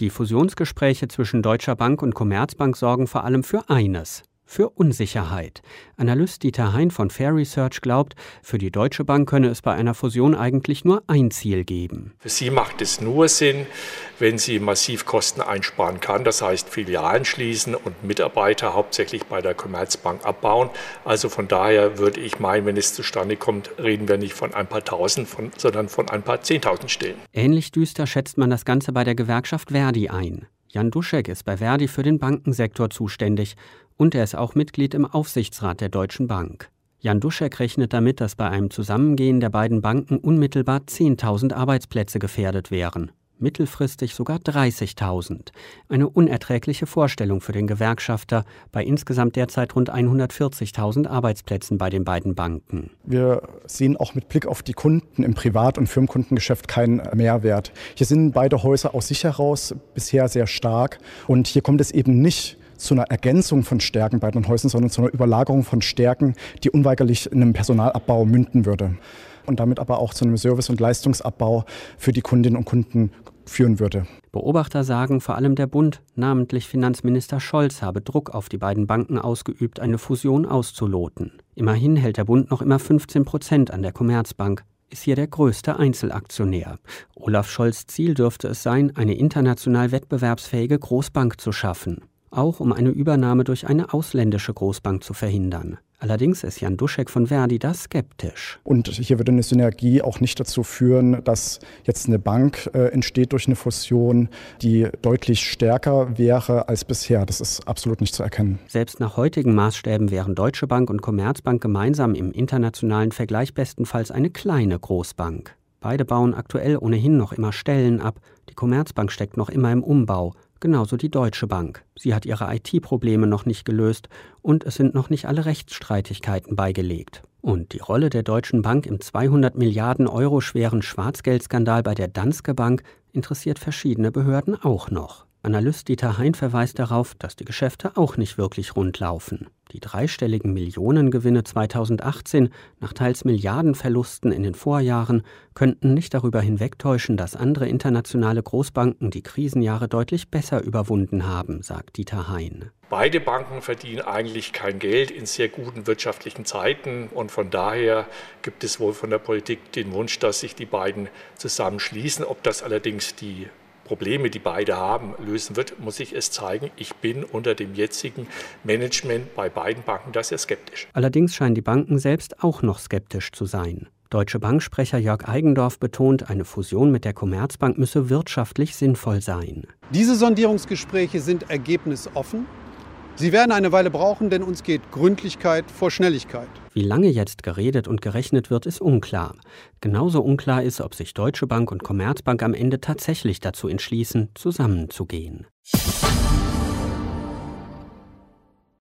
Die Fusionsgespräche zwischen Deutscher Bank und Commerzbank sorgen vor allem für eines: für Unsicherheit. Analyst Dieter Hein von Fair Research glaubt, für die Deutsche Bank könne es bei einer Fusion eigentlich nur ein Ziel geben. Für sie macht es nur Sinn, wenn sie massiv Kosten einsparen kann. Das heißt, Filialen schließen und Mitarbeiter hauptsächlich bei der Commerzbank abbauen. Also von daher würde ich meinen, wenn es zustande kommt, reden wir nicht von ein paar Tausend, sondern von ein paar 10.000 Stellen. Ähnlich düster schätzt man das Ganze bei der Gewerkschaft Verdi ein. Jan Duschek ist bei Verdi für den Bankensektor zuständig und er ist auch Mitglied im Aufsichtsrat der Deutschen Bank. Jan Duschek rechnet damit, dass bei einem Zusammengehen der beiden Banken unmittelbar 10.000 Arbeitsplätze gefährdet wären. Mittelfristig sogar 30.000. Eine unerträgliche Vorstellung für den Gewerkschafter bei insgesamt derzeit rund 140.000 Arbeitsplätzen bei den beiden Banken. Wir sehen auch mit Blick auf die Kunden im Privat- und Firmenkundengeschäft keinen Mehrwert. Hier sind beide Häuser aus sich heraus bisher sehr stark und hier kommt es eben nicht zu einer Ergänzung von Stärken bei den Häusern, sondern zu einer Überlagerung von Stärken, die unweigerlich in einem Personalabbau münden würde. Und damit aber auch zu einem Service- und Leistungsabbau für die Kundinnen und Kunden führen würde. Beobachter sagen, vor allem der Bund, namentlich Finanzminister Scholz, habe Druck auf die beiden Banken ausgeübt, eine Fusion auszuloten. Immerhin hält der Bund noch immer 15% an der Commerzbank, ist hier der größte Einzelaktionär. Olaf Scholz' Ziel dürfte es sein, eine international wettbewerbsfähige Großbank zu schaffen. Auch um eine Übernahme durch eine ausländische Großbank zu verhindern. Allerdings ist Jan Duschek von Verdi da skeptisch. Und hier würde eine Synergie auch nicht dazu führen, dass jetzt eine Bank entsteht durch eine Fusion, die deutlich stärker wäre als bisher. Das ist absolut nicht zu erkennen. Selbst nach heutigen Maßstäben wären Deutsche Bank und Commerzbank gemeinsam im internationalen Vergleich bestenfalls eine kleine Großbank. Beide bauen aktuell ohnehin noch immer Stellen ab. Die Commerzbank steckt noch immer im Umbau. Genauso die Deutsche Bank. Sie hat ihre IT-Probleme noch nicht gelöst und es sind noch nicht alle Rechtsstreitigkeiten beigelegt. Und die Rolle der Deutschen Bank im 200 Milliarden Euro schweren Schwarzgeldskandal bei der Danske Bank interessiert verschiedene Behörden auch noch. Analyst Dieter Hein verweist darauf, dass die Geschäfte auch nicht wirklich rund laufen. Die dreistelligen Millionengewinne 2018 nach teils Milliardenverlusten in den Vorjahren könnten nicht darüber hinwegtäuschen, dass andere internationale Großbanken die Krisenjahre deutlich besser überwunden haben, sagt Dieter Hein. Beide Banken verdienen eigentlich kein Geld in sehr guten wirtschaftlichen Zeiten und von daher gibt es wohl von der Politik den Wunsch, dass sich die beiden zusammenschließen. Ob das allerdings die Probleme, die beide haben, lösen wird, muss ich es zeigen. Ich bin unter dem jetzigen Management bei beiden Banken da sehr skeptisch. Allerdings scheinen die Banken selbst auch noch skeptisch zu sein. Deutsche Bank-Sprecher Jörg Eigendorf betont, eine Fusion mit der Commerzbank müsse wirtschaftlich sinnvoll sein. Diese Sondierungsgespräche sind ergebnisoffen. Sie werden eine Weile brauchen, denn uns geht Gründlichkeit vor Schnelligkeit. Wie lange jetzt geredet und gerechnet wird, ist unklar. Genauso unklar ist, ob sich Deutsche Bank und Commerzbank am Ende tatsächlich dazu entschließen, zusammenzugehen.